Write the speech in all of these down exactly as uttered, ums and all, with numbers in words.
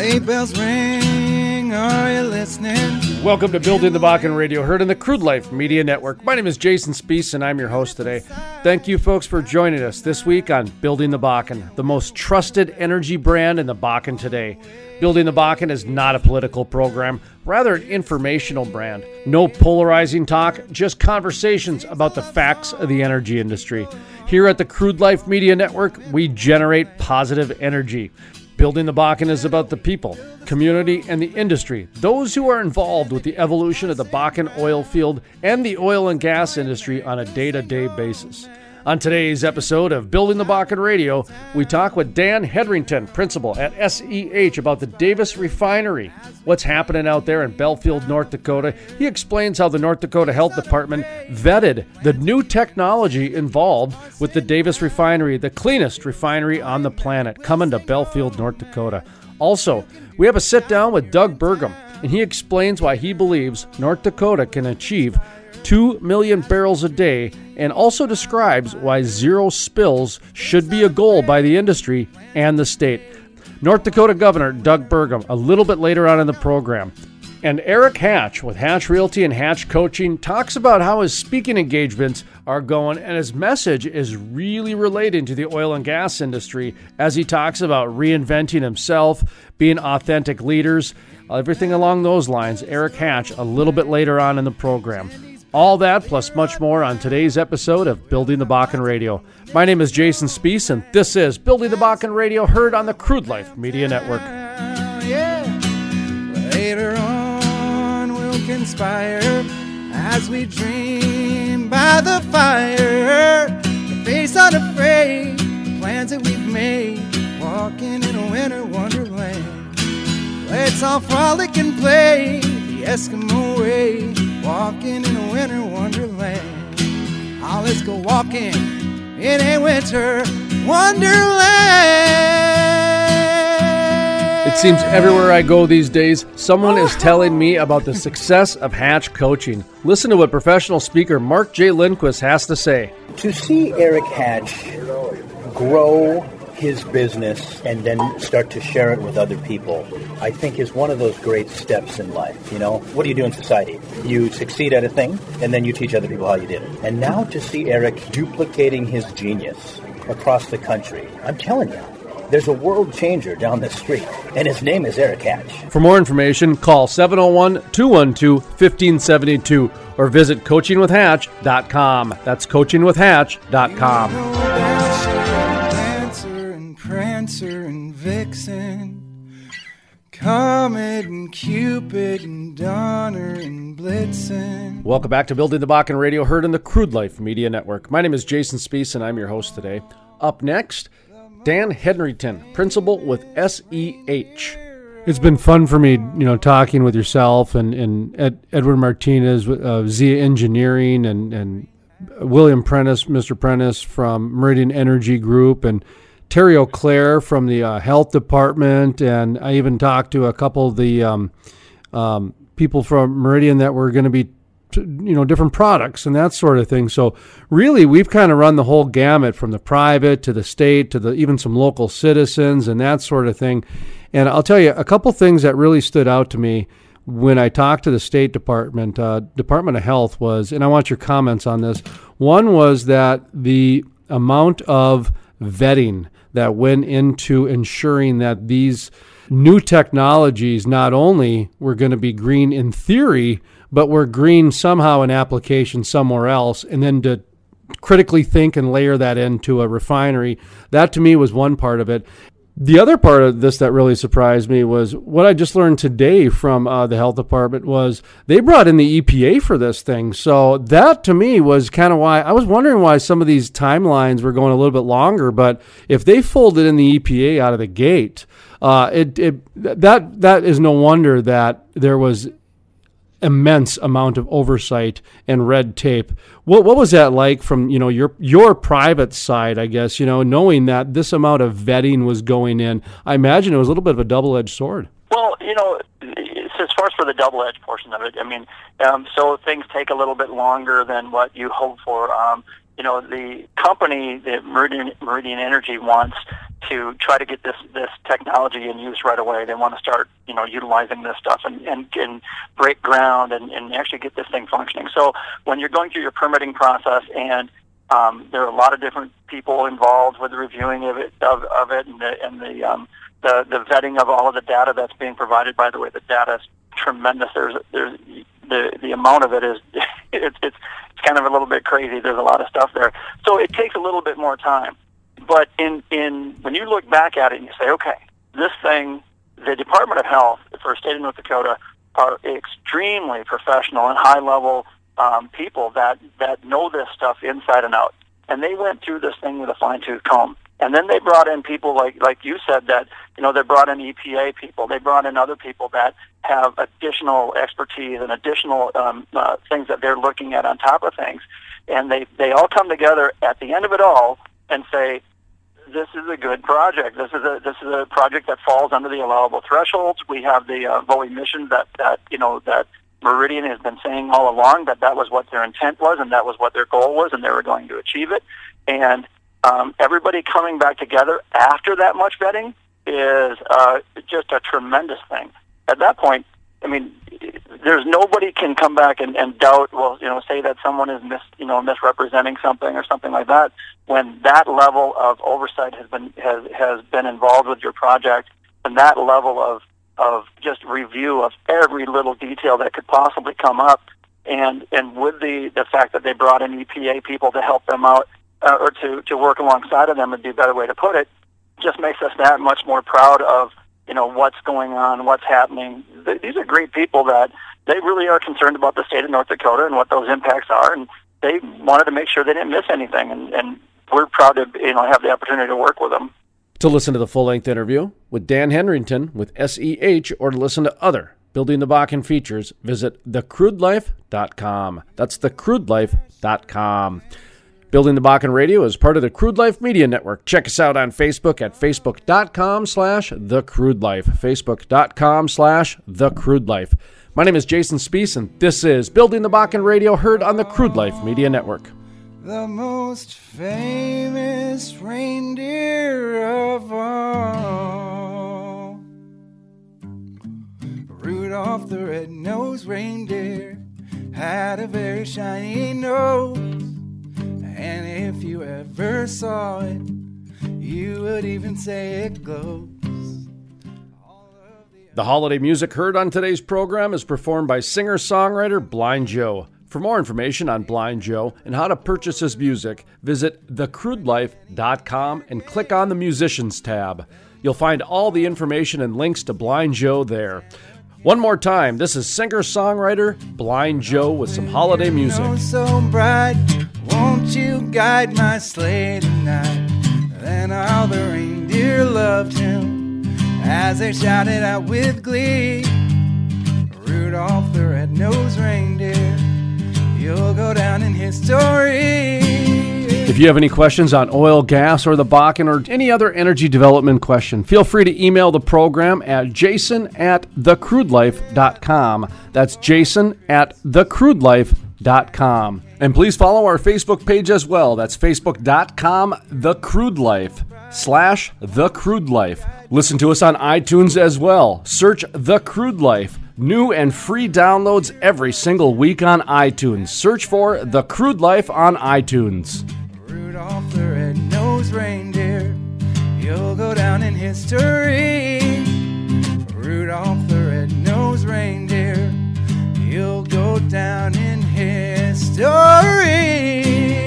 Sleigh bells ring, are you listening? Welcome to Building the Bakken Radio, heard in the Crude Life Media Network. My name is Jason Spiess, and I'm your host today. Thank you, folks, for joining us this week on Building the Bakken, the most trusted energy brand in the Bakken today. Building the Bakken is not a political program, rather an informational brand. No polarizing talk, just conversations about the facts of the energy industry. Here at the Crude Life Media Network, we generate positive energy. Building the Bakken is about the people, community, and the industry, those who are involved with the evolution of the Bakken oil field and the oil and gas industry on a day-to-day basis. On today's episode of Building the Bakken Radio, we talk with Dan Hedrington, principal at S E H, about the Davis Refinery, what's happening out there in Belfield, North Dakota. He explains how the North Dakota Health Department vetted the new technology involved with the Davis Refinery, the cleanest refinery on the planet, coming to Belfield, North Dakota. Also, we have a sit-down with Doug Burgum, and he explains why he believes North Dakota can achieve two million barrels a day, and also describes why zero spills should be a goal by the industry and the state. North Dakota Governor Doug Burgum a little bit later on in the program. And Eric Hatch with Hatch Realty and Hatch Coaching talks about how his speaking engagements are going, and his message is really relating to the oil and gas industry as he talks about reinventing himself, being authentic leaders, everything along those lines. Eric Hatch a little bit later on in the program. All that plus much more on today's episode of Building the Bakken Radio. My name is Jason Spiess, and this is Building the Bakken Radio, heard on the Crude Life Media Network. Yeah. Later on we'll conspire as we dream by the fire. The face unafraid, the plans that we've made, walking in a winter wonderland. Let's all frolic and play the Eskimo way, walking in a winter wonderland. Oh, let's go walking in a winter wonderland. It seems everywhere I go these days, someone is telling me about the success of Hatch Coaching. Listen to what professional speaker Mark J. Lindquist has to say. To see Eric Hatch grow his business and then start to share it with other people, I think is one of those great steps in life. You know, what do you do in society? You succeed at a thing, and then you teach other people how you did it. And now to see Eric duplicating his genius across the country, I'm telling you, there's a world changer down the street, and his name is Eric Hatch. For more information, call seven oh one, two one two, one five seven two or visit coaching with hatch dot com. That's coaching with hatch dot com. Prancer and Vixen, Comet and Cupid and Donner and Blitzen. Welcome back to Building the Bakken Radio, heard in the Crude Life Media Network. My name is Jason Spiess, and I'm your host today. Up next, Dan Hedrington, principal with S E H. It's been fun for me, you know, talking with yourself and, and Ed, Edward Martinez with uh, Zia Engineering and, and William Prentice, Mister Prentice from Meridian Energy Group, and Terry O'Clair from the uh, health department, and I even talked to a couple of the um, um, people from Meridian that were going to be, t- you know, different products and that sort of thing. So really, we've kind of run the whole gamut from the private to the state to the even some local citizens and that sort of thing. And I'll tell you a couple things that really stood out to me when I talked to the State Department, uh, Department of Health was, and I want your comments on this. One was that the amount of vetting that went into ensuring that these new technologies not only were going to be green in theory, but were green somehow in application somewhere else, and then to critically think and layer that into a refinery. That to me was one part of it. The other part of this that really surprised me was what I just learned today from uh, the health department was they brought in the E P A for this thing. So that to me was kind of why I was wondering why some of these timelines were going a little bit longer. But if they folded in the E P A out of the gate, uh, it, it that that is no wonder that there was immense amount of oversight and red tape. What what was that like from, you know, your your private side, I guess, you know, knowing that this amount of vetting was going in? I imagine it was a little bit of a double-edged sword. Well, you know, as far as for the double-edged portion of it, I mean, um, so things take a little bit longer than what you hope for. Um, you know, the company that Meridian, Meridian Energy wants to try to get this, this technology in use right away. They want to start, you know, utilizing this stuff and, and, and break ground and, and actually get this thing functioning. So when you're going through your permitting process, and um, there are a lot of different people involved with the reviewing of it, of, of it, and the and the, um, the the vetting of all of the data that's being provided. By the way, the data is tremendous. There's there's the the amount of it is it's it's it's kind of a little bit crazy. There's a lot of stuff there, so it takes a little bit more time. But in, in when you look back at it and you say, okay, this thing, the Department of Health for the state of North Dakota are extremely professional and high-level um, people that, that know this stuff inside and out. And they went through this thing with a fine-tooth comb. And then they brought in people like, like you said, that, you know, they brought in E P A people. They brought in other people that have additional expertise and additional um, uh, things that they're looking at on top of things. And they, they all come together at the end of it all and say, this is a good project. This is a this is a project that falls under the allowable thresholds. We have the uh, low emissions that, that you know that Meridian has been saying all along, that that was what their intent was and that was what their goal was, and they were going to achieve it. And um, everybody coming back together after that much vetting is uh, just a tremendous thing. At that point, I mean, there's nobody can come back and, and doubt, well, you know, say that someone is mis, you know, misrepresenting something or something like that, when that level of oversight has been has has been involved with your project, and that level of of just review of every little detail that could possibly come up, and and with the the fact that they brought in E P A people to help them out, uh, or to to work alongside of them would be a better way to put it, just makes us that much more proud of, you know, what's going on, what's happening. These are great people that they really are concerned about the state of North Dakota and what those impacts are, and they wanted to make sure they didn't miss anything, and, and we're proud to, you know, have the opportunity to work with them. To listen to the full-length interview with Dan Henrington with S E H, or to listen to other Building the Bakken features, visit the crude life dot com. That's the crude life dot com. Building the Bakken Radio is part of the Crude Life Media Network. Check us out on Facebook at facebook.com slash The Crude Life. Facebook.com slash The Crude Life. My name is Jason Spiess, and this is Building the Bakken Radio, heard on the Crude Life Media Network. The most famous reindeer of all, Rudolph the red-nosed reindeer, had a very shiny nose. And if you ever saw it, you would even say it glows. The holiday music heard on today's program is performed by singer-songwriter Blind Joe. For more information on Blind Joe and how to purchase his music, visit the crude life dot com and click on the Musicians tab. You'll find all the information and links to Blind Joe there. One more time, this is singer-songwriter Blind Joe with some holiday music. So bright, won't you guide my sleigh tonight? Then all the reindeer loved him as they shouted out with glee, Rudolph the red-nosed reindeer, you'll go down in history. If you have any questions on oil, gas, or the Bakken, or any other energy development question, feel free to email the program at jason at the crude life dot com. That's jason at the crude life dot com. And please follow our Facebook page as well. That's facebook.com The Crude Life slash The Crude Life. Listen to us on iTunes as well. Search The Crude Life. New and free downloads every single week on iTunes. Search for The Crude Life on iTunes. Rudolph the red-nosed reindeer, you'll go down in history. Rudolph the red-nosed reindeer, you'll go down in history.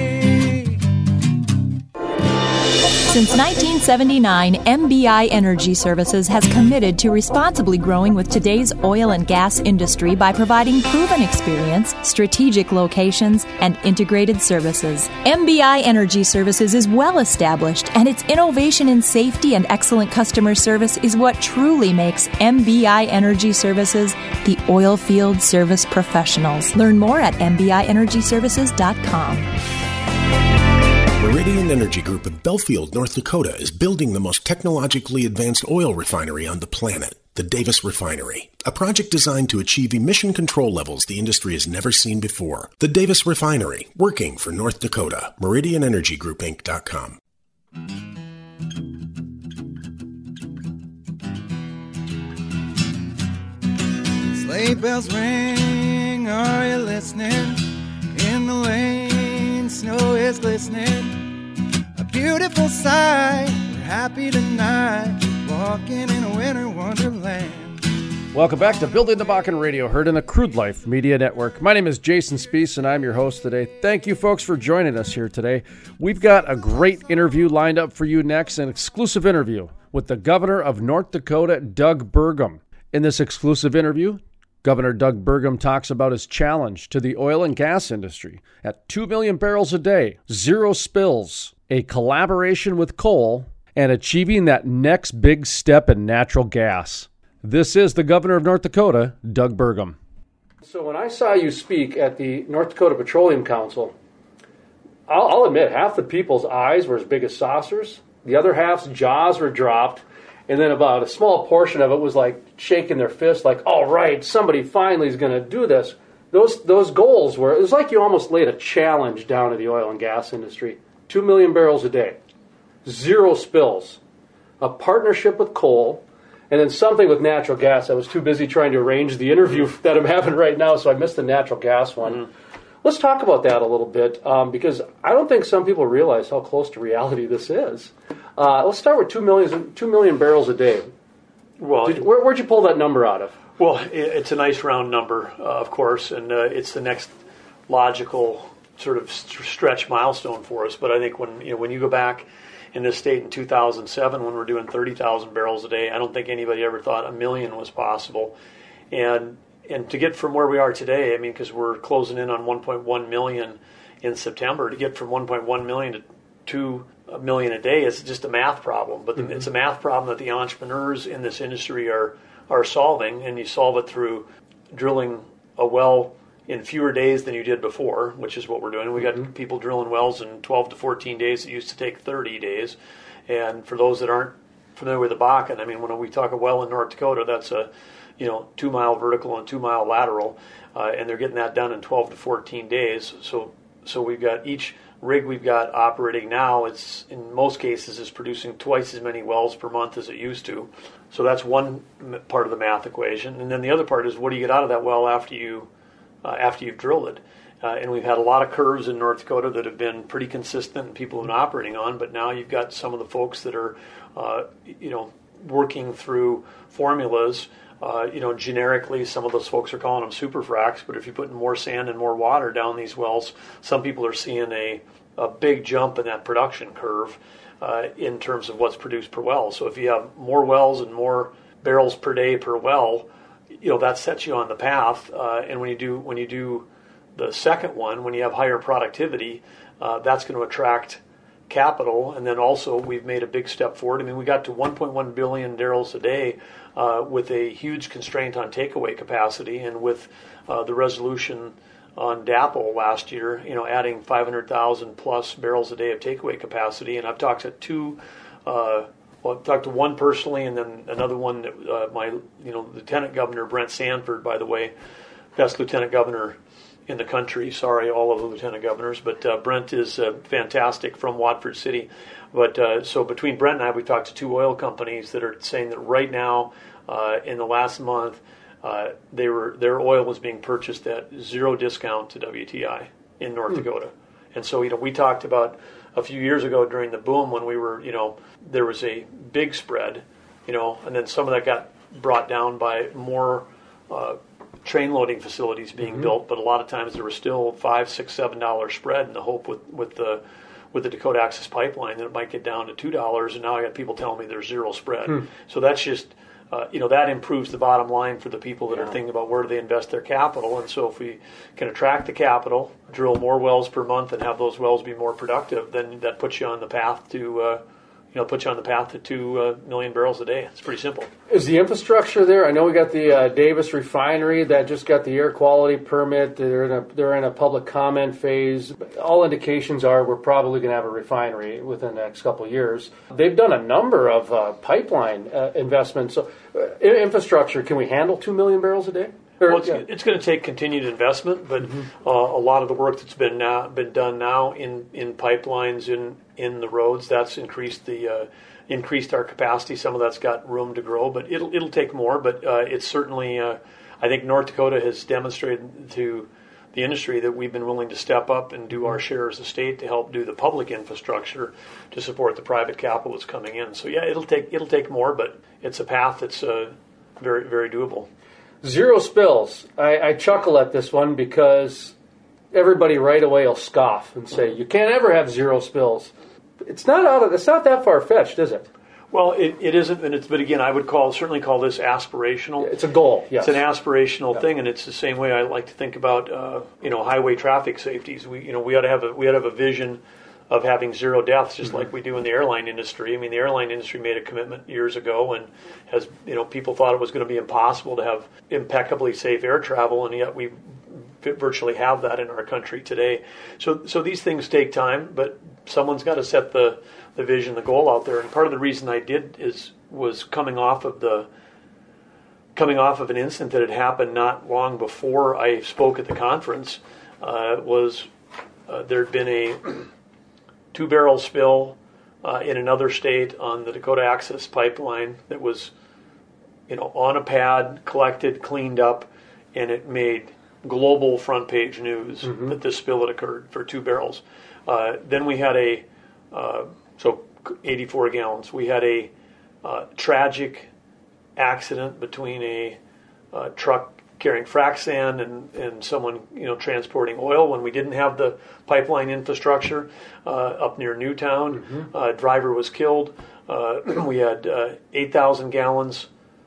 Since nineteen seventy-nine, M B I Energy Services has committed to responsibly growing with today's oil and gas industry by providing proven experience, strategic locations, and integrated services. M B I Energy Services is well established, and its innovation in safety and excellent customer service is what truly makes M B I Energy Services the oil field service professionals. Learn more at m b i energy services dot com. Meridian Energy Group in Belfield, North Dakota is building the most technologically advanced oil refinery on the planet, the Davis Refinery, a project designed to achieve emission control levels the industry has never seen before. The Davis Refinery, working for North Dakota. Meridian Energy Group Inc dot com. Sleigh bells ring, are you listening? In the lane, snow is glistening. A beautiful sight, we're happy tonight, walking in a winter wonderland. Welcome back to Building the Bakken Radio, heard in the Crude Life Media Network. My name is Jason Spiess, and I'm your host today. Thank you, folks, for joining us here today. We've got a great interview lined up for you next, an exclusive interview with the Governor of North Dakota, Doug Burgum. In this exclusive interview, Governor Doug Burgum talks about his challenge to the oil and gas industry at two million barrels a day, zero spills, a collaboration with coal, and achieving that next big step in natural gas. This is the Governor of North Dakota, Doug Burgum. So when I saw you speak at the North Dakota Petroleum Council, I'll, I'll admit half the people's eyes were as big as saucers, the other half's jaws were dropped, and then about a small portion of it was like shaking their fist like, all right, somebody finally is going to do this. Those those goals were, it was like you almost laid a challenge down to the oil and gas industry. Two million barrels a day, zero spills, a partnership with coal, and then something with natural gas. I was too busy trying to arrange the interview that I'm having right now, so I missed the natural gas one. Mm-hmm. Let's talk about that a little bit, um, because I don't think some people realize how close to reality this is. Uh, let's start with two million, two million barrels a day. Well, Did, where, where'd you pull that number out of? Well, it, it's a nice round number, uh, of course, and uh, it's the next logical sort of st- stretch milestone for us. But I think when you know when you go back in this state in two thousand seven, when we're doing thirty thousand barrels a day, I don't think anybody ever thought a million was possible. And and to get from where we are today, I mean, because we're closing in on one point one million in September, to get from one point one million to two million a day is just a math problem. But mm-hmm. it's a math problem that the entrepreneurs in this industry are are solving, and you solve it through drilling a well in fewer days than you did before, which is what we're doing. We got mm-hmm. people drilling wells in twelve to fourteen days. It used to take thirty days. And for those that aren't familiar with the Bakken, I mean, when we talk a well in North Dakota, that's a you know two mile vertical and two mile lateral, uh, and they're getting that done in twelve to fourteen days. So so we've got each rig we've got operating now, it's in most cases is producing twice as many wells per month as it used to. So that's one part of the math equation. And then the other part is, what do you get out of that well after you uh, after you've drilled it? Uh, and we've had a lot of curves in North Dakota that have been pretty consistent and people have been operating on, but now you've got some of the folks that are uh, you know working through formulas. Uh, you know, generically, some of those folks are calling them super fracs, but if you're putting more sand and more water down these wells, some people are seeing a, a big jump in that production curve uh, in terms of what's produced per well. So if you have more wells and more barrels per day per well, you know, that sets you on the path. Uh, and when you do when you do the second one, when you have higher productivity, uh, that's going to attract capital. And then also we've made a big step forward. I mean, we got to one point one billion barrels a day uh, with a huge constraint on takeaway capacity, and with uh, the resolution on D A P L last year, you know, adding five hundred thousand plus barrels a day of takeaway capacity. And I've talked to two, uh, well, I've talked to one personally, and then another one that uh, my, you know, Lieutenant Governor Brent Sanford, by the way, best Lieutenant Governor in the country. Sorry, all of the lieutenant governors, but uh, Brent is uh, fantastic from Watford City. But uh, so between Brent and I, we talked to two oil companies that are saying that right now, uh, in the last month, uh, they were their oil was being purchased at zero discount to W T I in North mm. Dakota. And so, you know, we talked about a few years ago during the boom when we were, you know, there was a big spread, you know, and then some of that got brought down by more uh, train loading facilities being mm-hmm. built, but a lot of times there was still five, six, seven dollar spread, and the hope with, with the with the Dakota Access Pipeline that it might get down to two dollars, and now I got people telling me there's zero spread. Hmm. So that's just uh, you know that improves the bottom line for the people that yeah. are thinking about where do they invest their capital. And so if we can attract the capital, drill more wells per month, and have those wells be more productive, then that puts you on the path to uh, you know put you on the path to two uh, million barrels a day. It's pretty simple. Is the infrastructure there? I know we got the uh, Davis refinery that just got the air quality permit. They're in a they're in a public comment phase. All indications are we're probably going to have a refinery within the next couple of years. They've done a number of uh, pipeline uh, investments. So, uh, infrastructure, can we handle two million barrels a day? Well, it's, yeah. it's going to take continued investment, but mm-hmm. uh, a lot of the work that's been now, been done now in, in pipelines in in the roads, that's increased the uh, increased our capacity. Some of that's got room to grow, but it'll it'll take more. But uh, it's certainly uh, I think North Dakota has demonstrated to the industry that we've been willing to step up and do our share as a state to help do the public infrastructure to support the private capital that's coming in. So yeah, it'll take it'll take more, but it's a path that's uh, very very doable. Zero spills. I, I chuckle at this one because everybody right away will scoff and say you can't ever have zero spills. It's not out of it's not that far fetched, is it? Well, it, it isn't, and it's, but again, I would call certainly call this aspirational. It's a goal. Yes. It's an aspirational yeah. thing, and it's the same way I like to think about uh, you know highway traffic safeties. We you know we ought to have a we ought to have a vision of having zero deaths, just mm-hmm. like we do in the airline industry. I mean, the airline industry made a commitment years ago, and has you know people thought it was going to be impossible to have impeccably safe air travel, and yet we virtually have that in our country today. So so these things take time, but someone's got to set the the vision, the goal out there. And part of the reason I did is was coming off of the coming off of an incident that had happened not long before I spoke at the conference. Uh, was uh, there had been a two barrel spill uh, in another state on the Dakota Access Pipeline that was, you know, on a pad, collected, cleaned up, and it made global front page news mm-hmm. that this spill had occurred for two barrels. Uh, then we had a uh, so eighty-four gallons. We had a uh, tragic accident between a uh, truck carrying frac sand and, and someone you know transporting oil when we didn't have the pipeline infrastructure uh, up near Newtown. Mm-hmm. Uh, driver was killed. Uh, we had uh, eight thousand gallons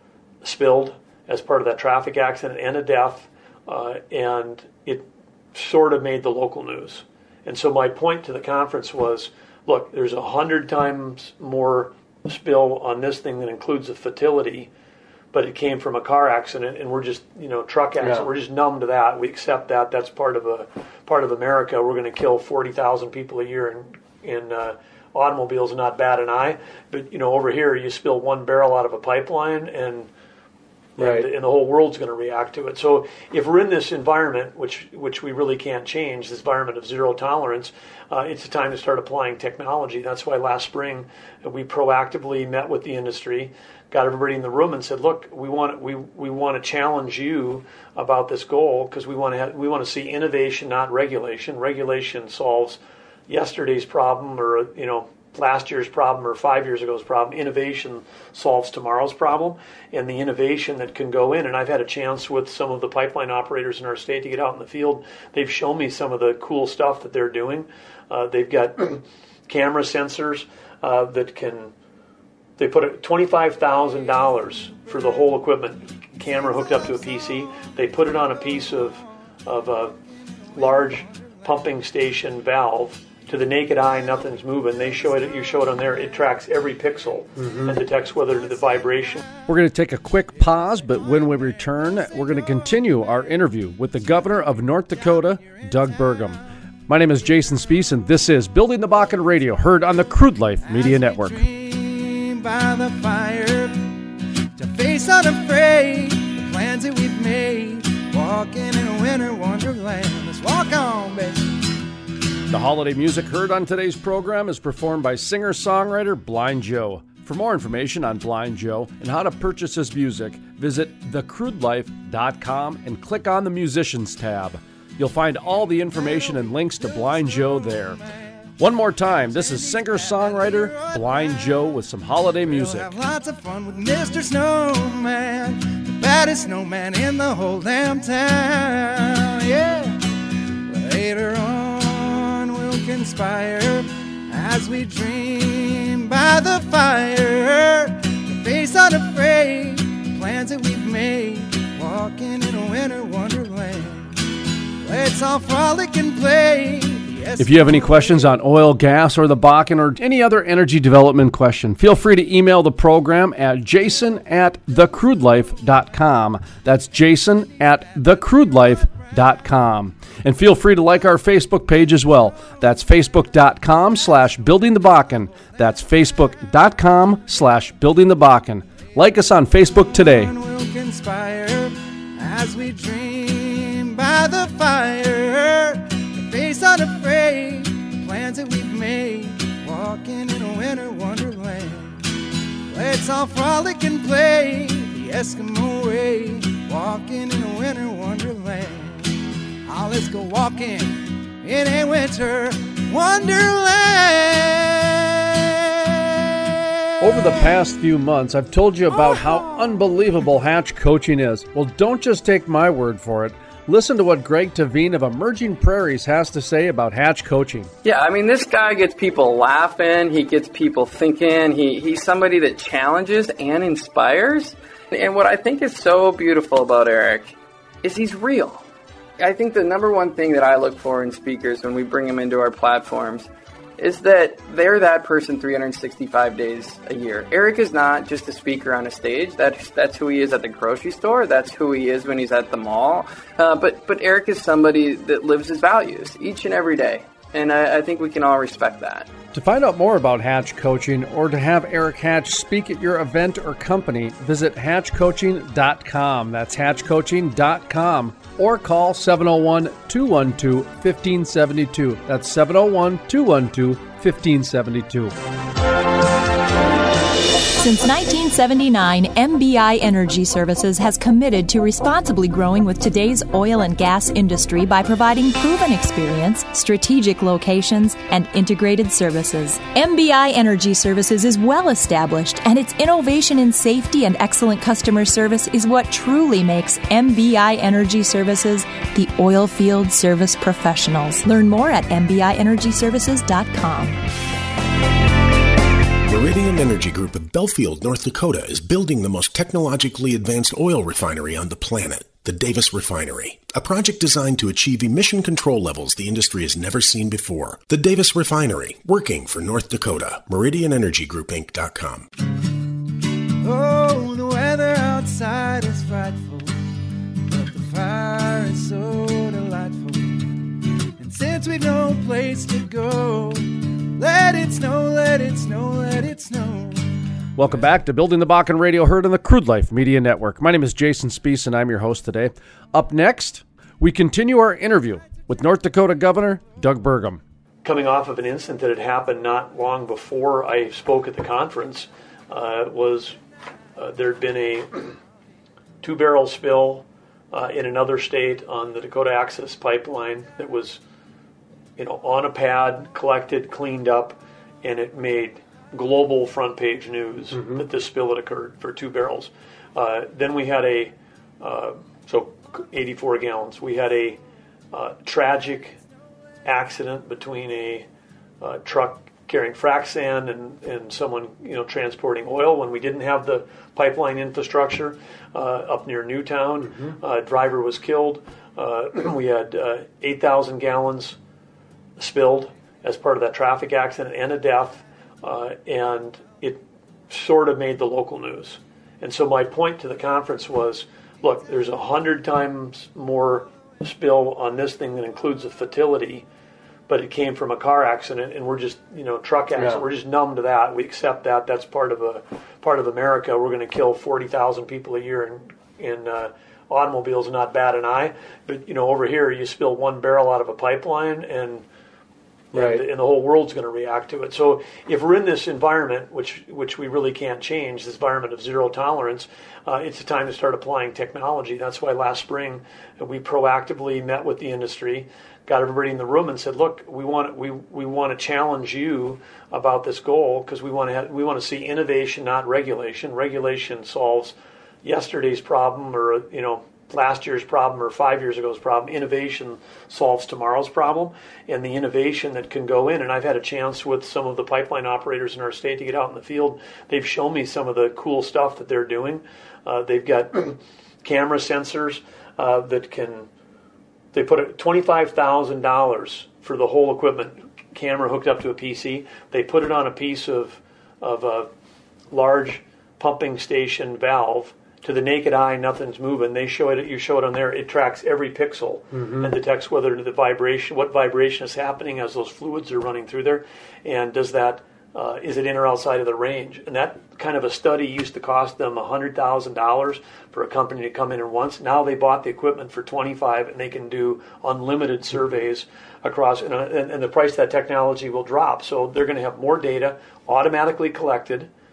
spilled as part of that traffic accident and a death, uh, and it sort of made the local news. And so my point to the conference was, look, there's a hundred times more spill on this thing that includes a fatality, but it came from a car accident, and we're just, you know, truck accident. Yeah. We're just numb to that. We accept that. That's part of a part of America. We're going to kill forty thousand people a year in in uh, automobiles, not bat an eye. But you know, over here, you spill one barrel out of a pipeline, and Right. And, and the whole world's going to react to it. So if we're in this environment, which which we really can't change, this environment of zero tolerance, uh, it's a time to start applying technology. That's why last spring uh, we proactively met with the industry, got everybody in the room, and said, "Look, we want we we want to challenge you about this goal because we want to we want to see innovation, not regulation. Regulation solves yesterday's problem, or you know." last year's problem or five years ago's problem. Innovation solves tomorrow's problem, and the innovation that can go in. And I've had a chance with some of the pipeline operators in our state to get out in the field. They've shown me some of the cool stuff that they're doing. Uh, they've got camera sensors uh, that can, they put twenty-five thousand dollars for the whole equipment, camera hooked up to a P C. They put it on a piece of, of a large pumping station valve. To the naked eye, nothing's moving. They show it. You show it on there. It tracks every pixel mm-hmm. and detects whether the vibration. We're going to take a quick pause, but when we return, we're going to continue our interview with the governor of North Dakota, Doug Burgum. My name is Jason Spiess, and this is Building the Bakken Radio, heard on the Crude Life Media Network. By the fire, to face unafraid the plans that we've made, walking in a winter wonderland. Let's walk on, baby. The holiday music heard on today's program is performed by singer-songwriter Blind Joe. For more information on Blind Joe and how to purchase his music, visit the crude life dot com and click on the Musicians tab. You'll find all the information and links to Blind Joe there. One more time, this is singer-songwriter Blind Joe with some holiday music. We'll have lots of fun with Mister Snowman, the baddest snowman in the whole damn town. Yeah, later on conspire as we dream by the fire, to face unafraid the plans that we've made, walking in a winter wonderland. Let's all frolic and play. If you have any questions on oil, gas, or the Bakken, or any other energy development question, feel free to email the program at jason at the crude life dot com. That's jason at the crude life dot com. And feel free to like our Facebook page as well. That's facebook.com slash building the Bakken. That's facebook.com slash building the Bakken. Like us on Facebook today. We'll conspire as we dream by the fire, to face unafraid the plans that we've made, walking in a winter wonderland. Let's all frolic and play the Eskimo way. walking in a winter wonderland. Oh, let's go walking in a winter wonderland. Over the past few months, I've told you about how unbelievable Hatch Coaching is. Well, don't just take my word for it. Listen to what Greg Tavine of Emerging Prairies has to say about Hatch Coaching. Yeah, I mean, this guy gets people laughing. He gets people thinking. He, he's somebody that challenges and inspires. And what I think is so beautiful about Eric is he's real. I think the number one thing that I look for in speakers when we bring them into our platforms is that they're that person three hundred sixty-five days a year. Eric is not just a speaker on a stage. That's that's who he is at the grocery store. That's who he is when he's at the mall. Uh, but but Eric is somebody that lives his values each and every day. And I, I think we can all respect that. To find out more about Hatch Coaching or to have Eric Hatch speak at your event or company, visit hatch coaching dot com. That's hatch coaching dot com. Or call seven oh one, two one two, one five seven two. That's seven oh one, two one two, one five seven two. Since nineteen seventy-nine, M B I Energy Services has committed to responsibly growing with today's oil and gas industry by providing proven experience, strategic locations, and integrated services. M B I Energy Services is well established, and its innovation in safety and excellent customer service is what truly makes M B I Energy Services the oil field service professionals. Learn more at m b i energy services dot com. Meridian Energy Group of Belfield, North Dakota is building the most technologically advanced oil refinery on the planet, the Davis Refinery, a project designed to achieve emission control levels the industry has never seen before. The Davis Refinery, working for North Dakota. Meridian Energy Group Inc dot com. Oh, the weather outside is frightful, but the fire is so delightful. And since we've no place to go, let it snow, let it snow, let it snow. Welcome back to Building the Bakken Radio, heard on the Crude Life Media Network. My name is Jason Spiess, and I'm your host today. Up next, we continue our interview with North Dakota Governor Doug Burgum. Coming off of an incident that had happened not long before I spoke at the conference, uh, was uh, there had been a two-barrel spill uh, in another state on the Dakota Access Pipeline that was you know, on a pad, collected, cleaned up, and it made global front page news mm-hmm. that this spill had occurred for two barrels. Uh, then we had a, uh, so eighty-four gallons. We had a uh, tragic accident between a uh, truck carrying frac sand and, and someone, you know, transporting oil when we didn't have the pipeline infrastructure uh, up near Newtown. Mm-hmm. Uh, driver was killed. Uh, we had uh, eight thousand gallons spilled as part of that traffic accident and a death, uh, and it sort of made the local news. And so my point to the conference was, look, there's a hundred times more spill on this thing that includes a fatality, but it came from a car accident, and we're just, you know, truck accident. Yeah. We're just numb to that. We accept that. That's part of a part of America. We're going to kill forty thousand people a year in in uh, automobiles, not bat an eye. But you know, over here, you spill one barrel out of a pipeline, and Right. And, and the whole world's going to react to it. So if we're in this environment, which which we really can't change, this environment of zero tolerance, uh, it's a time to start applying technology. That's why last spring we proactively met with the industry, got everybody in the room, and said, "Look, we want we we want to challenge you about this goal because we want to have, we want to see innovation, not regulation. Regulation solves yesterday's problem, or you know." last year's problem or five years ago's problem. Innovation solves tomorrow's problem, and the innovation that can go in. And I've had a chance with some of the pipeline operators in our state to get out in the field. They've shown me some of the cool stuff that they're doing. Uh, they've got camera sensors uh, that can, they put twenty-five thousand dollars for the whole equipment, camera hooked up to a P C. They put it on a piece of, of a large pumping station valve. To the naked eye, nothing's moving. They show it. You show it on there. It tracks every pixel mm-hmm. and detects whether the vibration, what vibration is happening as those fluids are running through there, and does that uh, is it in or outside of the range? And that kind of a study used to cost them a hundred thousand dollars for a company to come in at once. Now they bought the equipment for twenty-five, and they can do unlimited surveys across, and, and, and the price of that technology will drop. So they're going to have more data automatically collected.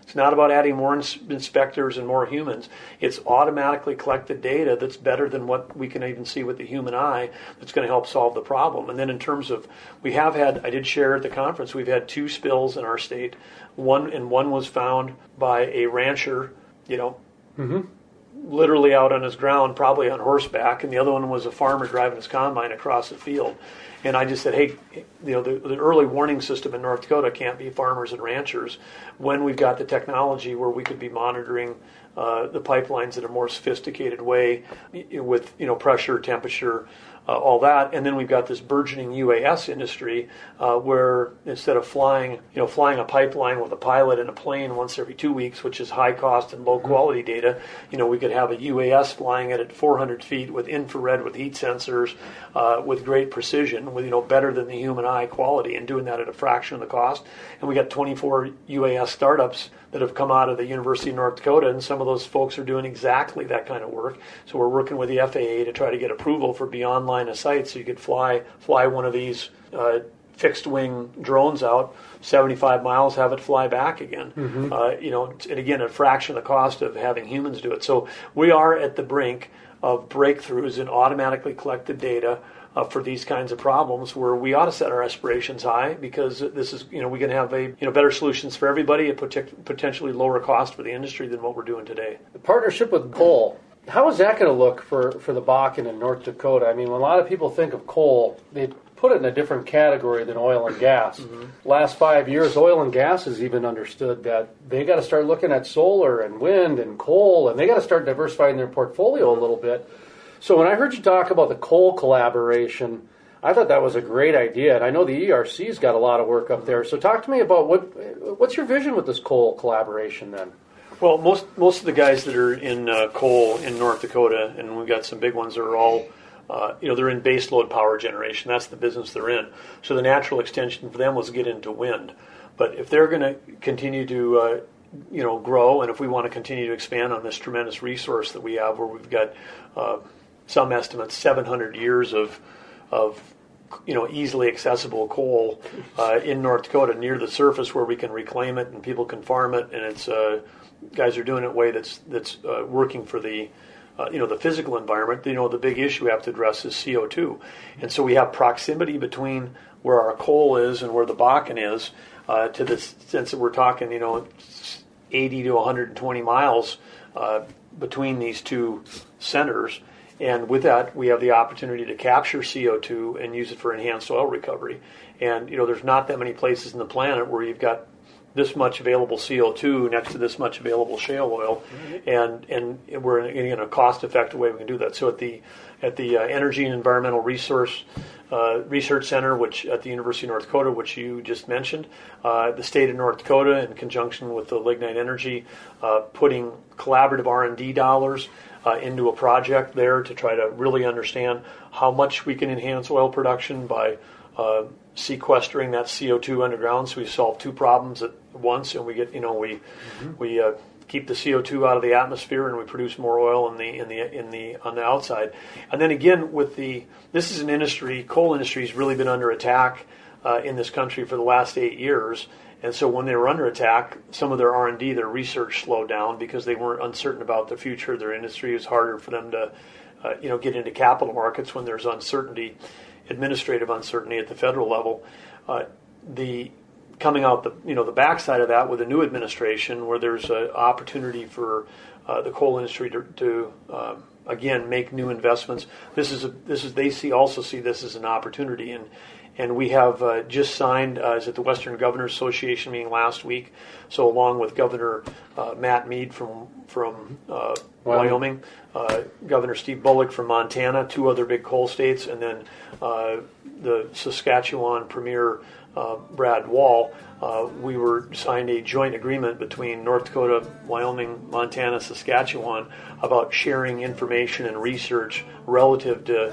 It's not about adding more ins- inspectors and more humans. It's automatically collected data that's better than what we can even see with the human eye that's going to help solve the problem. And then in terms of, we have had, I did share at the conference, we've had two spills in our state. One, and one was found by a rancher, you know, mm-hmm. literally out on his ground, probably on horseback, and the other one was a farmer driving his combine across the field. And I just said, hey, you know, the, the early warning system in North Dakota can't be farmers and ranchers. When we've got the technology where we could be monitoring uh, the pipelines in a more sophisticated way with, you know, pressure, temperature, uh, all that. And then we've got this burgeoning U A S industry uh, where instead of flying, you know, flying a pipeline with a pilot in a plane once every two weeks, which is high cost and low quality data, you know, we could have a U A S flying it at four hundred feet with infrared, with heat sensors, uh, with great precision, with, you know, better than the human eye quality, and doing that at a fraction of the cost. And we got twenty-four U A S startups that have come out of the University of North Dakota, and some of those folks are doing exactly that kind of work. So we're working with the F A A to try to get approval for beyond line of sight, so you could fly fly one of these uh, fixed wing drones out seventy-five miles, have it fly back again. Mm-hmm. Uh, you know, and again, a fraction of the cost of having humans do it. So we are at the brink of breakthroughs in automatically collected data Uh, for these kinds of problems, where we ought to set our aspirations high, because this is, you know, we can have a, you know, better solutions for everybody at pot- potentially lower cost for the industry than what we're doing today. The partnership with coal, how is that going to look for, for the Bakken in North Dakota? I mean, when a lot of people think of coal, they put it in a different category than oil and gas. Mm-hmm. Last five years, oil and gas has even understood that they got to start looking at solar and wind and coal, and they got to start diversifying their portfolio a little bit. So when I heard you talk about the coal collaboration, I thought that was a great idea, and I know the E R C's got a lot of work up there. So talk to me about what what's your vision with this coal collaboration then? Well, most most of the guys that are in uh, coal in North Dakota, and we've got some big ones that are all, uh, you know, they're in base load power generation. That's the business they're in. So the natural extension for them was to get into wind. But if they're going to continue to uh, you know, grow, and if we want to continue to expand on this tremendous resource that we have, where we've got uh, some estimates seven hundred years of of you know easily accessible coal uh, in North Dakota near the surface, where we can reclaim it and people can farm it, and it's uh, guys are doing it in a way that's that's uh, working for the uh, you know the physical environment. You know, the big issue we have to address is C O two, and so we have proximity between where our coal is and where the Bakken is, uh, to the sense that we're talking you know eighty to one hundred twenty miles uh, between these two centers. And with that, we have the opportunity to capture C O two and use it for enhanced oil recovery. And, you know, there's not that many places in the planet where you've got this much available C O two next to this much available shale oil. Mm-hmm. And and we're in, in a cost-effective way we can do that. So at the at the uh, Energy and Environmental Resource uh, Research Center, which at the University of North Dakota, which you just mentioned, uh, the state of North Dakota, in conjunction with the Lignite Energy, uh, putting collaborative R and D dollars Uh, into a project there to try to really understand how much we can enhance oil production by uh, sequestering that C O two underground. So we solve two problems at once, and we get you know we mm-hmm. we uh, keep the C O two out of the atmosphere, and we produce more oil in the in the in the on the outside. And then again, with the this is an industry, coal industry has really been under attack uh, in this country for the last eight years. And so when they were under attack, some of their R and D, their research slowed down because they weren't uncertain about the future of their industry. It was harder for them to, uh, you know, get into capital markets when there's uncertainty, administrative uncertainty at the federal level. Uh, the coming out the, you know, the backside of that with a new administration, where there's an opportunity for uh, the coal industry to, to uh, again make new investments. This is a, this is they see also see this as an opportunity. And. And we have uh, just signed, uh, I was at the Western Governors Association meeting last week, so along with Governor uh, Matt Mead from from uh, Wyoming, uh, Governor Steve Bullock from Montana, two other big coal states, and then uh, the Saskatchewan Premier uh, Brad Wall, uh, we were signed a joint agreement between North Dakota, Wyoming, Montana, Saskatchewan about sharing information and research relative to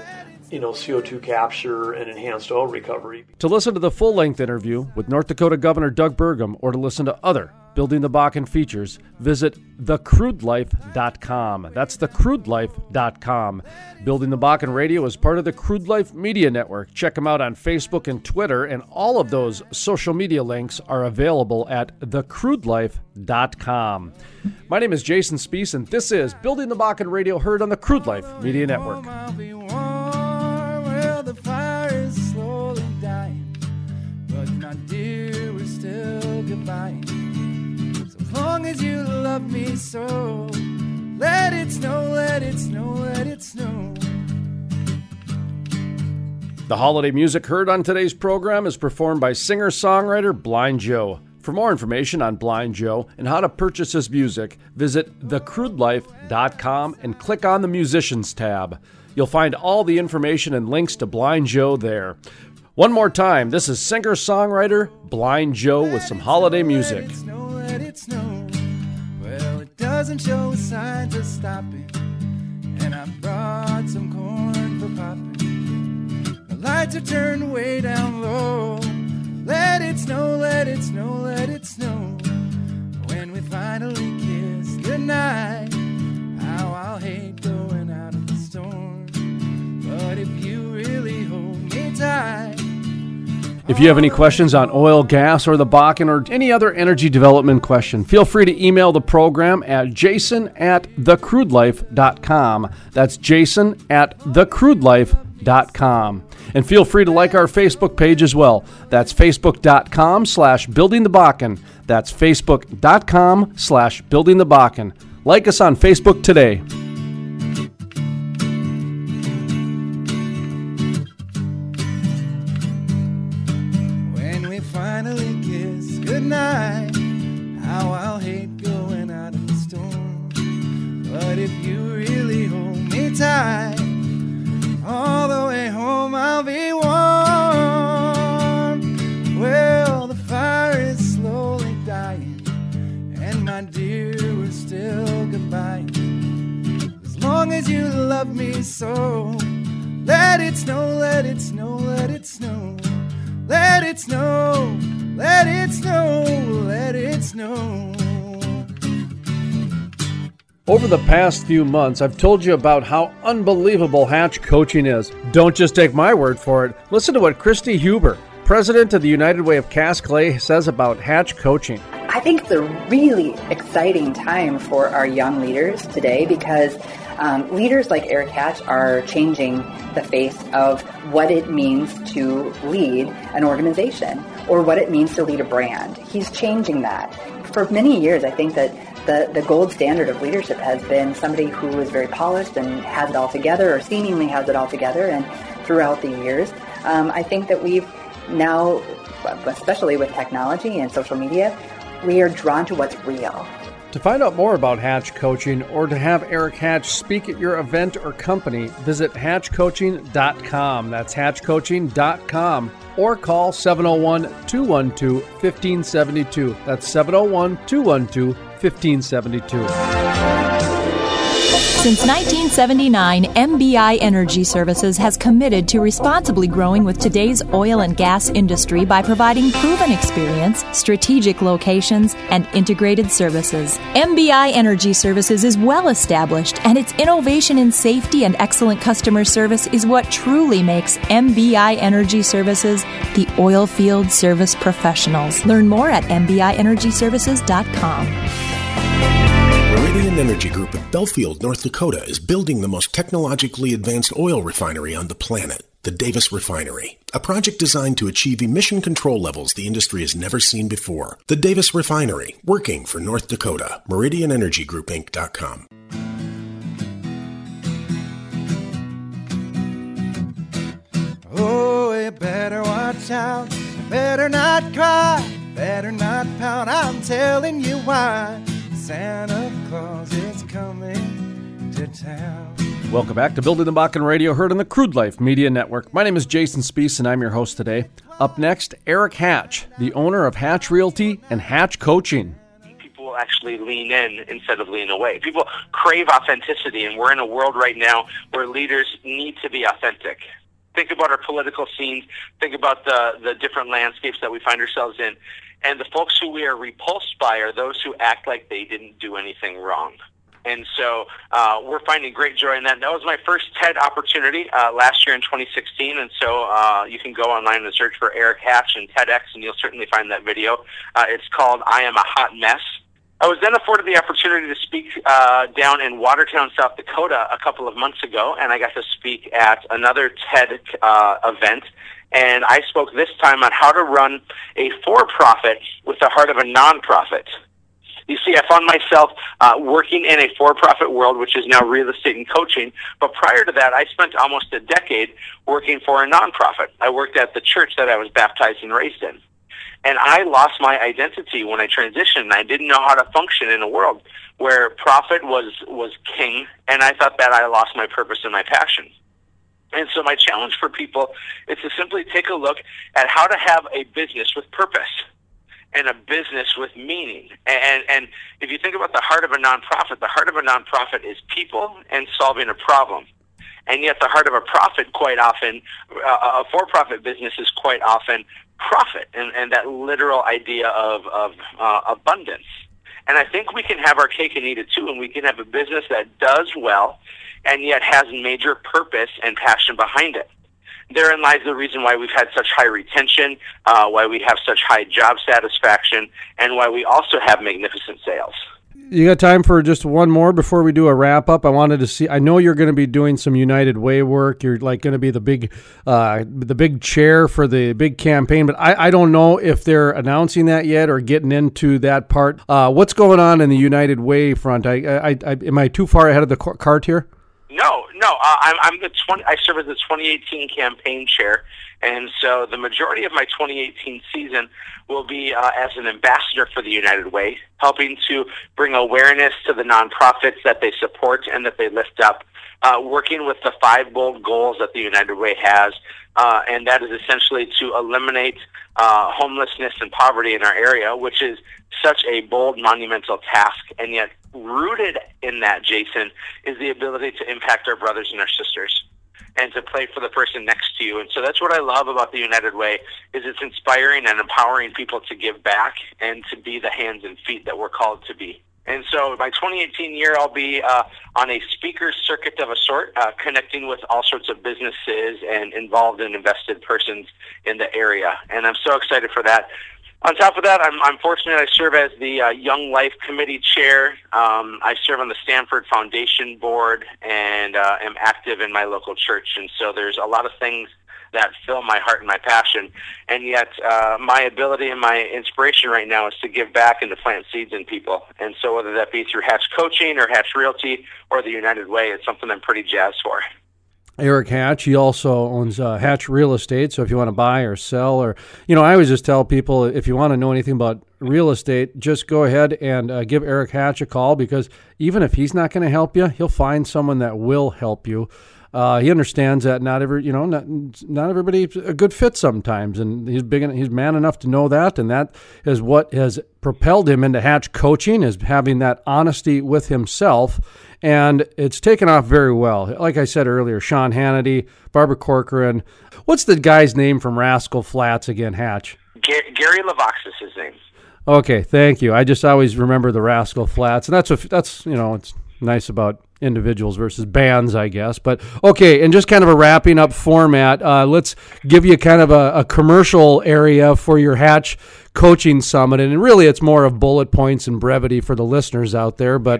you know, C O two capture and enhanced oil recovery. To listen to the full-length interview with North Dakota Governor Doug Burgum or to listen to other Building the Bakken features, visit the crude life dot com. That's the crude life dot com. Building the Bakken Radio is part of the Crude Life Media Network. Check them out on Facebook and Twitter, and all of those social media links are available at the crude life dot com. My name is Jason Spiess, and this is Building the Bakken Radio, heard on the Crude Life Media Network. Well, the fire is slowly dying, but my dear, we're still goodbye. So as long as you love me so, let it snow, let it snow, let it snow. The holiday music heard on today's program is performed by singer-songwriter Blind Joe. For more information on Blind Joe and how to purchase his music, visit the crude life dot com and click on the Musicians tab. You'll find all the information and links to Blind Joe there. One more time, this is singer-songwriter Blind Joe with some holiday music. Let it snow, let it snow. Well, it doesn't show signs of stopping, and I brought some corn for popping. The lights are turned way down low. Let it snow, let it snow, let it snow. When we finally kiss goodnight, how I'll hate going out of the storm. But if you really hold me tight. If you have any questions on oil, gas, or the Bakken, or any other energy development question, feel free to email the program at jason at the crude life dot com. That's jason at the crude life dot com. And feel free to like our Facebook page as well. That's facebook.com slash building the Bakken. That's facebook.com slash building the Bakken. Like us on Facebook today. When we finally kiss goodnight, how I'll hate going out of the storm. But if you really hold me tight, all the way home I'll be warm. Well, the fire is slowly dying, and my dear, we're still goodbye. As long as you love me so, let it snow, let it snow, let it snow. Let it snow, let it snow, let it snow. Over the past few months, I've told you about how unbelievable Hatch coaching is. Don't just take my word for it. Listen to what Christy Huber, president of the United Way of Cass Clay, says about Hatch coaching. I think it's a really exciting time for our young leaders today because um, leaders like Eric Hatch are changing the face of what it means to lead an organization or what it means to lead a brand. He's changing that. For many years, I think that The, the gold standard of leadership has been somebody who is very polished and has it all together or seemingly has it all together. And throughout the years, um, I think that we've now, especially with technology and social media, we are drawn to what's real. To find out more about Hatch Coaching or to have Eric Hatch speak at your event or company, visit hatch coaching dot com. That's hatch coaching dot com. Or call seven oh one, two one two, one five seven two. That's seven oh one, two one two, one five seven two. Since nineteen seventy-nine, M B I Energy Services has committed to responsibly growing with today's oil and gas industry by providing proven experience, strategic locations, and integrated services. M B I Energy Services is well established, and its innovation in safety and excellent customer service is what truly makes M B I Energy Services the oil field service professionals. Learn more at m b i energy services dot com. Meridian Energy Group of Belfield, North Dakota is building the most technologically advanced oil refinery on the planet, the Davis Refinery, a project designed to achieve emission control levels the industry has never seen before. The Davis Refinery, working for North Dakota. Meridian Energy Group Inc dot com. Oh, you better watch out, better not cry, better not pout, I'm telling you why. Santa Claus is coming to town. Welcome back to Building the Bakken Radio, heard on the Crude Life Media Network. My name is Jason Spiess, and I'm your host today. Up next, Eric Hatch, the owner of Hatch Realty and Hatch Coaching. People actually lean in instead of lean away. People crave authenticity, and we're in a world right now where leaders need to be authentic. Think about our political scenes. Think about the, the different landscapes that we find ourselves in. And the folks who we are repulsed by are those who act like they didn't do anything wrong. And so uh, we're finding great joy in that. That was my first TED opportunity uh, last year in twenty sixteen. And so uh, you can go online and search for Eric Hatch and TEDx, and you'll certainly find that video. Uh, it's called I Am a Hot Mess. I was then afforded the opportunity to speak uh, down in Watertown, South Dakota a couple of months ago, and I got to speak at another TED uh, event. And I spoke this time on how to run a for-profit with the heart of a nonprofit. You see, I found myself uh, working in a for-profit world, which is now real estate and coaching. But prior to that, I spent almost a decade working for a nonprofit. I worked at the church that I was baptized and raised in. And I lost my identity when I transitioned. I didn't know how to function in a world where profit was, was king, and I thought that I lost my purpose and my passion. And so my challenge for people is to simply take a look at how to have a business with purpose and a business with meaning. And, and if you think about the heart of a nonprofit, the heart of a nonprofit is people and solving a problem. And yet the heart of a profit quite often, uh, a for-profit business is quite often profit and, and that literal idea of, of uh, abundance. And I think we can have our cake and eat it too, and we can have a business that does well and yet has major purpose and passion behind it. Therein lies the reason why we've had such high retention, uh, why we have such high job satisfaction, and why we also have magnificent sales. You got time for just one more before we do a wrap up? I wanted to see. I know you're going to be doing some United Way work. You're like going to be the big, uh, the big chair for the big campaign. But I, I don't know if they're announcing that yet or getting into that part. Uh, what's going on in the United Way front? I, I, I, am I too far ahead of the cart here? No, no. Uh, I'm, I'm the twenty. I serve as the twenty eighteen campaign chair, and so the majority of my twenty eighteen season will be uh, as an ambassador for the United Way, helping to bring awareness to the nonprofits that they support and that they lift up, uh, working with the five bold goals that the United Way has, uh, and that is essentially to eliminate uh, homelessness and poverty in our area, which is such a bold, monumental task, and yet rooted in that, Jason, is the ability to impact our brothers and our sisters and to play for the person next to you. And so that's what I love about the United Way, is it's inspiring and empowering people to give back and to be the hands and feet that we're called to be. And so my twenty eighteen year, I'll be uh, on a speaker circuit of a sort, uh, connecting with all sorts of businesses and involved and invested persons in the area. And I'm so excited for that. On top of that, I'm, I'm fortunate I serve as the uh, Young Life Committee Chair. Um, I serve on the Stanford Foundation Board and uh, am active in my local church. And so there's a lot of things that fill my heart and my passion. And yet uh, my ability and my inspiration right now is to give back and to plant seeds in people. And so whether that be through Hatch Coaching or Hatch Realty or the United Way, it's something I'm pretty jazzed for. Eric Hatch, he also owns uh, Hatch Real Estate, so if you want to buy or sell, or, you know, I always just tell people, if you want to know anything about real estate, just go ahead and uh, give Eric Hatch a call, because even if he's not going to help you, he'll find someone that will help you. Uh, he understands that not every, you know, not, not everybody's a good fit sometimes, and he's big, he's man enough to know that, and that is what has propelled him into Hatch Coaching, is having that honesty with himself, and it's taken off very well. Like I said earlier, Sean Hannity, Barbara Corcoran. What's the guy's name from Rascal Flatts again, Hatch? Gary, Gary LaVox is his name. Okay, thank you. I just always remember the Rascal Flatts, and that's a, that's you know, it's nice about individuals versus bands, I guess. But okay, and just kind of a wrapping up format, uh, let's give you kind of a, a commercial area for your Hatch Coaching Summit, and really it's more of bullet points and brevity for the listeners out there. But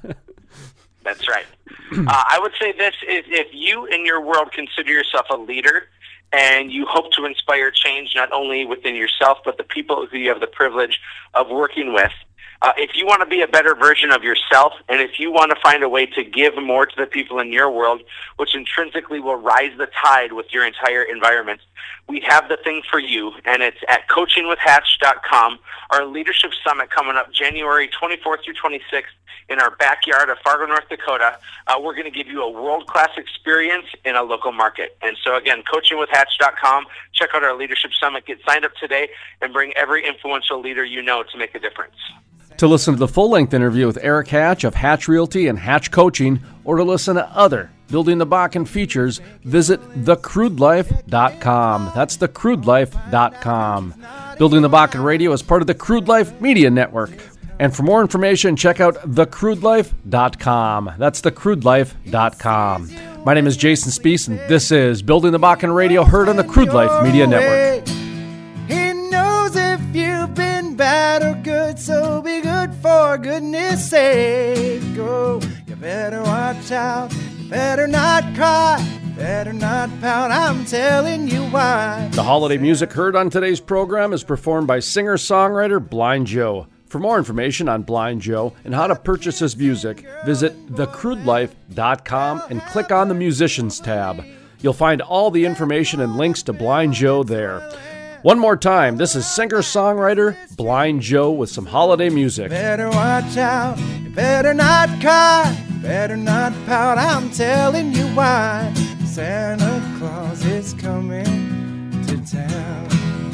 that's right. uh, I would say this is, if you in your world consider yourself a leader and you hope to inspire change not only within yourself but the people who you have the privilege of working with, Uh, if you want to be a better version of yourself, and if you want to find a way to give more to the people in your world, which intrinsically will rise the tide with your entire environment, we have the thing for you, and it's at coaching with hatch dot com. Our Leadership Summit coming up January twenty-fourth through twenty-sixth in our backyard of Fargo, North Dakota. Uh, we're going to give you a world-class experience in a local market. And so, again, coaching with hatch dot com. Check out our Leadership Summit. Get signed up today and bring every influential leader you know to make a difference. To listen to the full-length interview with Eric Hatch of Hatch Realty and Hatch Coaching, or to listen to other Building the Bakken features, visit the crude life dot com. That's the crude life dot com. Building the Bakken Radio is part of the Crude Life Media Network. And for more information, check out the crude life dot com. That's the crude life dot com. My name is Jason Spees, and this is Building the Bakken Radio, heard on the Crude Life Media Network. He knows if you've been bad or good, so be good for goodness sake. Oh, you better watch out, you better not cry, better not pout, I'm telling you why. The holiday music heard on today's program is performed by singer-songwriter Blind Joe. For more information on Blind Joe and how to purchase his music, visit the crude life dot com and click on the Musicians tab. You'll find all the information and links to Blind Joe there. One more time, this is singer-songwriter Blind Joe with some holiday music. Better watch out, you better not cry, better not pout, I'm telling you why. Santa Claus is coming to town.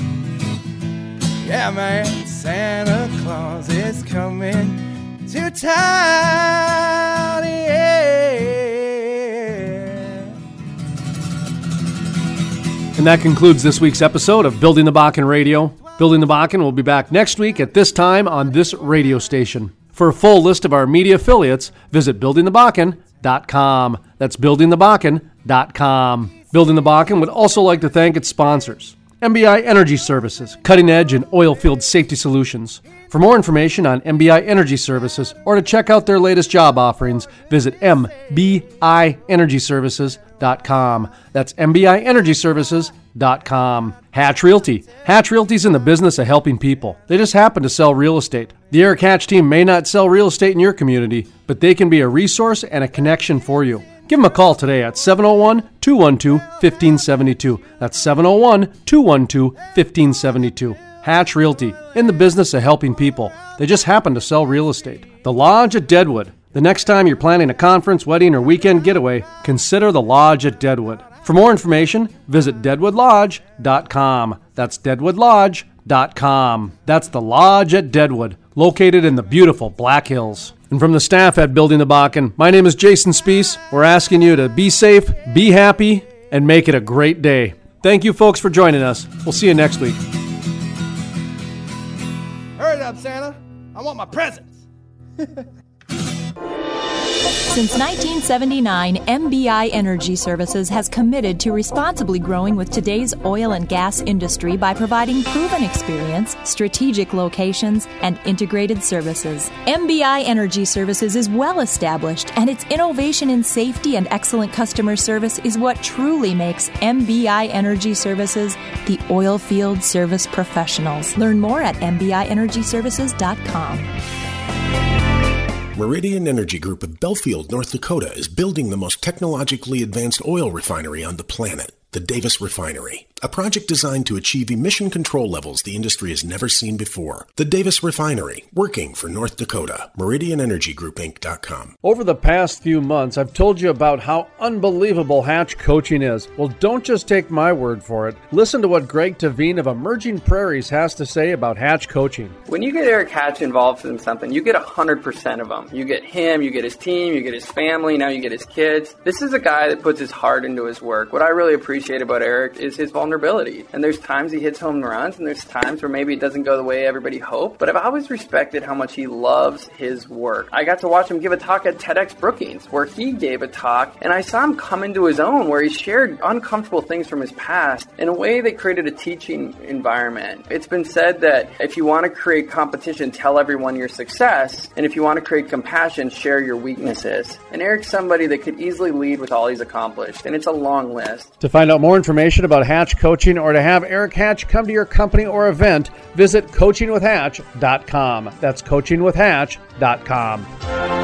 Yeah, man, Santa Claus is coming to town, yeah. And that concludes this week's episode of Building the Bakken Radio. Building the Bakken will be back next week at this time on this radio station. For a full list of our media affiliates, visit building the bakken dot com. That's building the bakken dot com. Building the Bakken would also like to thank its sponsors. M B I Energy Services, cutting edge in oil field safety solutions. For more information on M B I Energy Services or to check out their latest job offerings, visit m b i energy services dot com. That's m b i energy services dot com. Hatch Realty. Hatch Realty's in the business of helping people. They just happen to sell real estate. The Eric Hatch team may not sell real estate in your community, but they can be a resource and a connection for you. Give them a call today at seven oh one, two one two, one five seven two. That's seven oh one, two one two, one five seven two. Hatch Realty, in the business of helping people. They just happen to sell real estate. The Lodge at Deadwood. The next time you're planning a conference, wedding, or weekend getaway, consider the Lodge at Deadwood. For more information, visit deadwood lodge dot com. That's deadwood lodge dot com. That's the Lodge at Deadwood, located in the beautiful Black Hills. And from the staff at Building the Bakken, my name is Jason Spees. We're asking you to be safe, be happy, and make it a great day. Thank you, folks, for joining us. We'll see you next week. Hurry up, Santa. I want my presents. Since nineteen seventy-nine, M B I Energy Services has committed to responsibly growing with today's oil and gas industry by providing proven experience, strategic locations, and integrated services. M B I Energy Services is well established, and its innovation in safety and excellent customer service is what truly makes M B I Energy Services the oil field service professionals. Learn more at m b i energy services dot com. Meridian Energy Group of Belfield, North Dakota is building the most technologically advanced oil refinery on the planet, the Davis Refinery, a project designed to achieve emission control levels the industry has never seen before. The Davis Refinery, working for North Dakota. Meridian Energy Group Inc dot com. Over the past few months, I've told you about how unbelievable Hatch coaching is. Well, don't just take my word for it. Listen to what Greg Tavine of Emerging Prairies has to say about Hatch coaching. When you get Eric Hatch involved in something, you get one hundred percent of him. You get him, you get his team, you get his family, now you get his kids. This is a guy that puts his heart into his work. What I really appreciate about Eric is his vulnerability. And there's times he hits home runs, and there's times where maybe it doesn't go the way everybody hoped. But I've always respected how much he loves his work. I got to watch him give a talk at TEDx Brookings, where he gave a talk, and I saw him come into his own, where he shared uncomfortable things from his past in a way that created a teaching environment. It's been said that if you want to create competition, tell everyone your success, and if you want to create compassion, share your weaknesses. And Eric's somebody that could easily lead with all he's accomplished, and it's a long list. To find out more information about Hatch coaching or to have Eric Hatch come to your company or event, visit coaching with hatch dot com. That's coaching with hatch dot com.